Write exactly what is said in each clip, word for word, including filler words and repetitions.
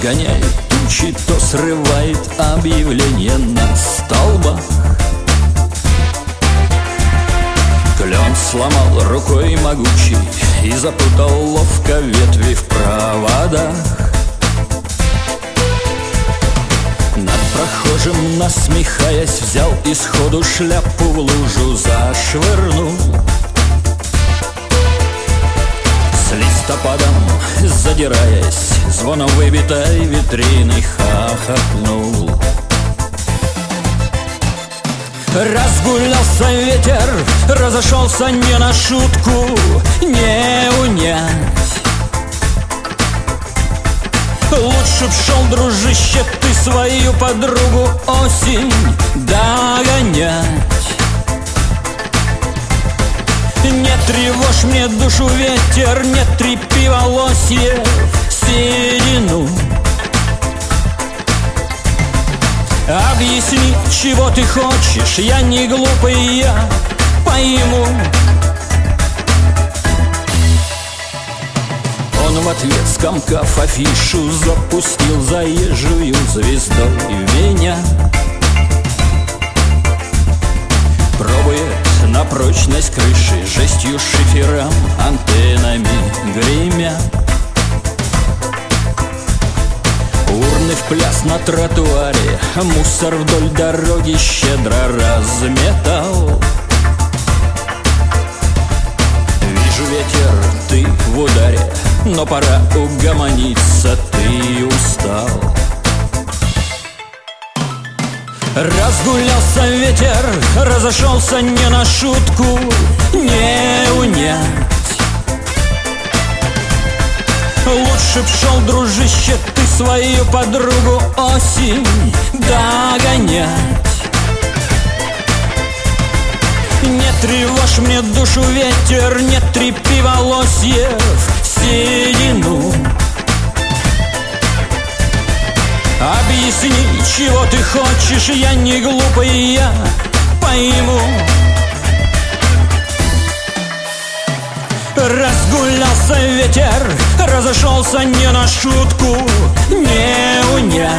разгоняет тучи, то срывает объявление на столбах. Клен сломал рукой могучий и запутал ловко ветви в проводах. Над прохожим, насмехаясь, взял и сходу шляпу в лужу зашвырнул. С листопадом, задираясь, звоном выбитой витрины хохотнул. Разгулялся ветер, разошелся не на шутку, не унять. Лучше б шел, дружище, ты свою подругу осень догонять. Не тревожь мне душу ветер, не трепи волосьев седину. Объясни, чего ты хочешь, я не глупый, я пойму. Он в ответ, скомкав афишу, запустил заезжую звездой в меня. Пробует на прочность крыши, жестью шифером, антеннами гремя. Урны в пляс на тротуаре, мусор вдоль дороги щедро разметал. Вижу ветер, ты в ударе, но пора угомониться, ты устал. Разгулялся ветер, разошелся не на шутку, не унять. Лучше б шел, дружище, ты свою подругу осень догонять. Не тревожь мне душу ветер, не трепи волосьев седину. Объясни, чего ты хочешь, я не глупый, я пойму. Разгулялся ветер, разошелся не на шутку, не унять.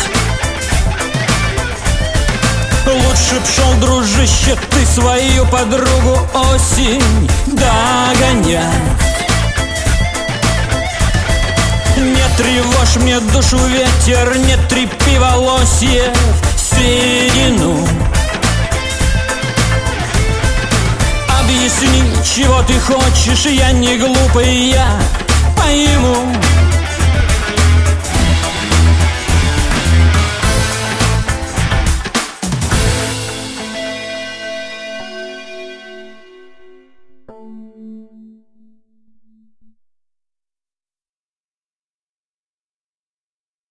Лучше б шел, дружище, ты свою подругу осень догонять. Не тревожь мне душу ветер, не трепи волосьев седину. Объясни, чего ты хочешь, я не глупый, я